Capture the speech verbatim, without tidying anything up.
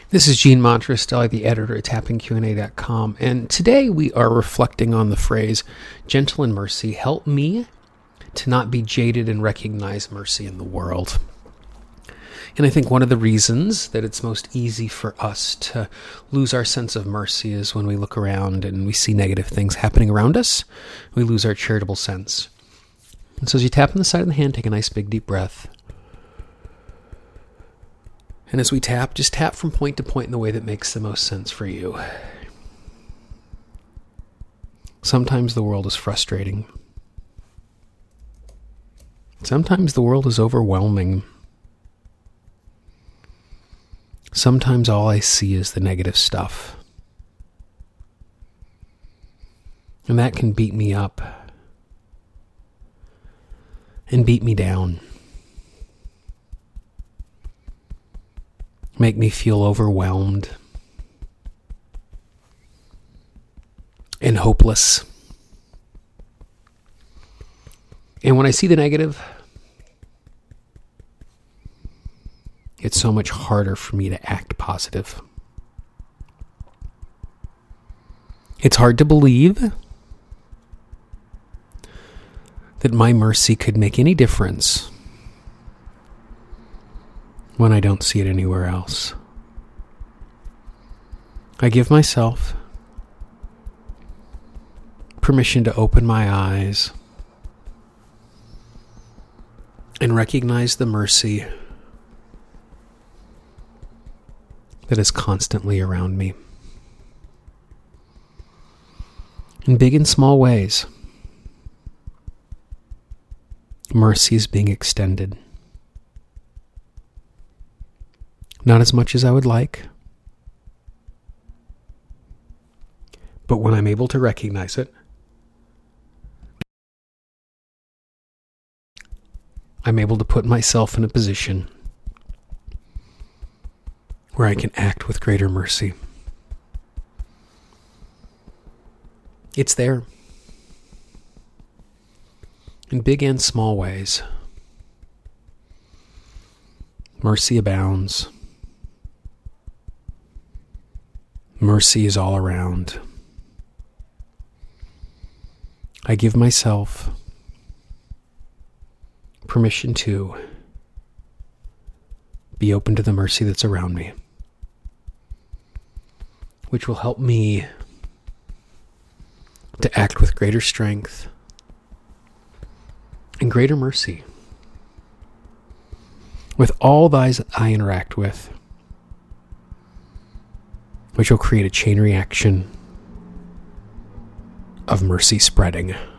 This is Gene Montrastelli, the editor at tapping q and a dot com, and today we are reflecting on the phrase, gentle in mercy, help me to not be jaded and recognize mercy in the world. And I think one of the reasons that it's most easy for us to lose our sense of mercy is when we look around and we see negative things happening around us, we lose our charitable sense. And so as you tap on the side of the hand, take a nice big deep breath. And as we tap, just tap from point to point in the way that makes the most sense for you. Sometimes the world is frustrating. Sometimes the world is overwhelming. Sometimes all I see is the negative stuff. And that can beat me up and beat me down. Make me feel overwhelmed and hopeless. And when I see the negative, it's so much harder for me to act positive. It's hard to believe that my mercy could make any difference when I don't see it anywhere else. I give myself permission to open my eyes and recognize the mercy that is constantly around me. In big and small ways, mercy is being extended. Not as much as I would like, but when I'm able to recognize it, I'm able to put myself in a position where I can act with greater mercy. It's there, in big and small ways. Mercy abounds. Mercy is all around. I give myself permission to be open to the mercy that's around me, which will help me to act with greater strength and greater mercy with all those I interact with, which will create a chain reaction of mercy spreading.